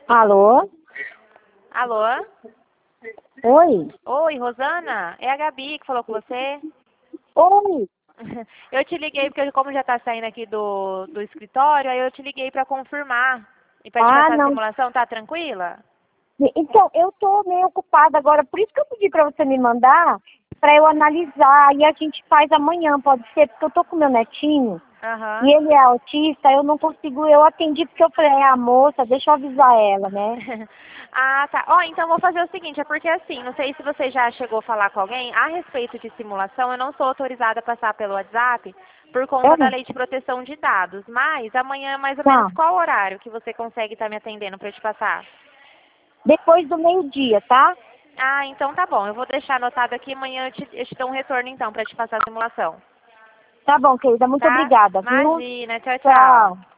Alô? Alô? Oi? Oi, Rosana? É a Gabi que falou com você. Oi? Eu te liguei porque como já tá saindo aqui do escritório, aí eu te liguei pra confirmar. E pra te Ah, passar a não. simulação, tá tranquila? Então, eu tô meio ocupada agora, por isso que eu pedi pra você me mandar, pra eu analisar, e a gente faz amanhã, pode ser, porque eu tô com meu netinho, e Aham. ele é autista, eu não consigo, eu atendi porque eu falei, moça, deixa eu avisar ela, né? Ah, tá. Ó, então vou fazer o seguinte, é porque assim, não sei se você já chegou a falar com alguém, a respeito de simulação, eu não sou autorizada a passar pelo WhatsApp por conta da É, lei de proteção de dados, mas amanhã mais ou menos tá. qual horário que você consegue estar me atendendo pra eu te passar? Depois do meio-dia, tá? Ah, então tá bom. Eu vou deixar anotado aqui. Amanhã eu te dou um retorno então para te passar a simulação. Tá bom, querida, muito Tá? obrigada, viu? Imagina. Tchau, tchau. Tchau.